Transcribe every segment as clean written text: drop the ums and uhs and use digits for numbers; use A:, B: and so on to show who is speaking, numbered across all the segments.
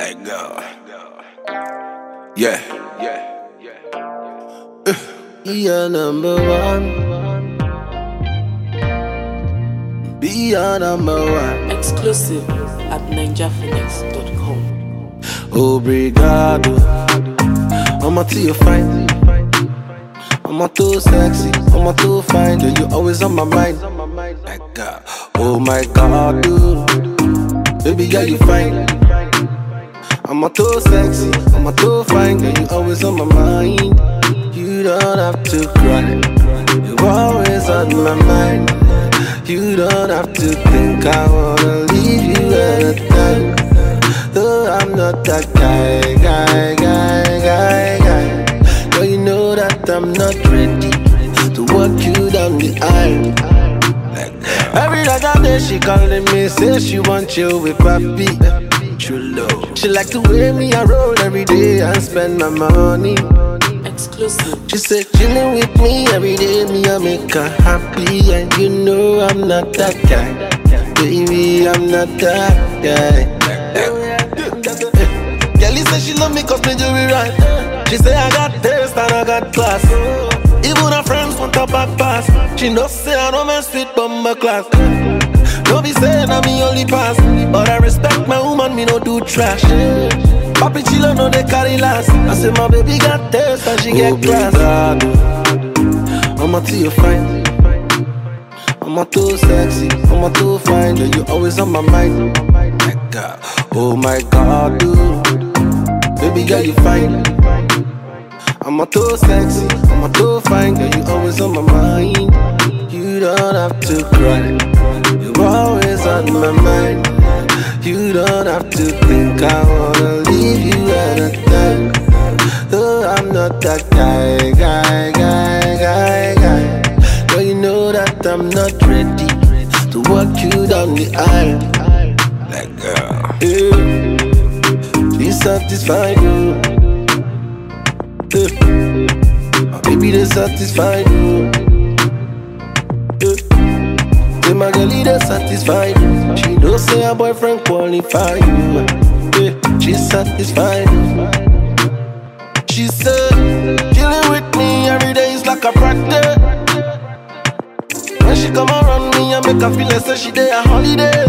A: Let go. Yeah.
B: You're number one. Be your number one.
C: Exclusive at ninjaphoenix.com.
B: Obrigado. I'ma till you fine. I'm too sexy. I'm too fine. Girl, you always on my mind. Like God. Oh my God, dude. Baby girl, you fine. I'm too sexy. I'm too fine. Girl, you always on my mind. You don't have to cry. You're always on my mind. You don't have to think I wanna leave you anytime. Though I'm not that guy. Girl, you know that I'm not ready to walk you down the aisle. Every other day she calling me, say she want you with papi. True love. She like the way me I roll every day and spend my money.
C: Exclusive.
B: She said chilling with me every day, me I make her happy. And you know I'm not that guy. Baby, I'm not that guy. Kelly said she love me cause me do it right. She say I got taste and I got class. Even her friends want a back pass. She know say I don't mess with bumper class. Don't be saying I'm me only pass. But I respect my woman, me no do trash. Papi chillin' no they carry last. I say my baby got taste and she get class. I'ma till you fine. I'm too sexy. I'm too fine. Girl, you always on my mind. Like God. Oh my God, dude. Baby girl, you fine. I'm too sexy. I'm too fine. Girl, you always on my mind. You don't have to cry. You're always on my mind. You don't have to think I wanna leave you anytime. Though I'm not that guy. Girl, you know that I'm not ready to walk you down the aisle.
A: Let go.
B: Yeah. Be satisfied, you. My baby, they satisfied, you. Say my girl, they satisfied. She don't say her boyfriend qualify you. Yeah, she's satisfied. She said, chilling with me every day is like a practice. When she come around me, I make her feel like say she day a holiday.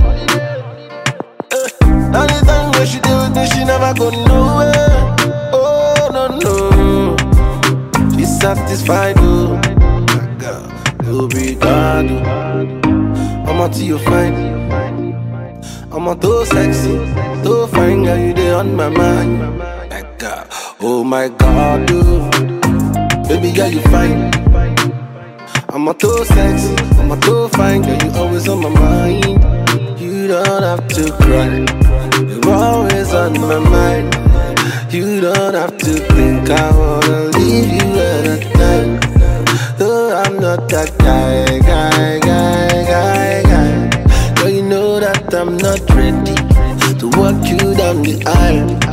B: Anytime when she deal with me, she never go nowhere. Oh no, she's satisfied. Oh my God, obrigado. I'm till you fine. I'm too sexy, too fine, girl, you there on my mind. Like God, oh my God, dude. Baby girl, you fine. I'm too sexy, I'm too fine, girl, you always on my mind. You don't have to cry, you're always on my mind. You don't have to think I wanna leave you anytime. Though I'm not that guy. Girl, you know that I'm not ready to walk you down the aisle.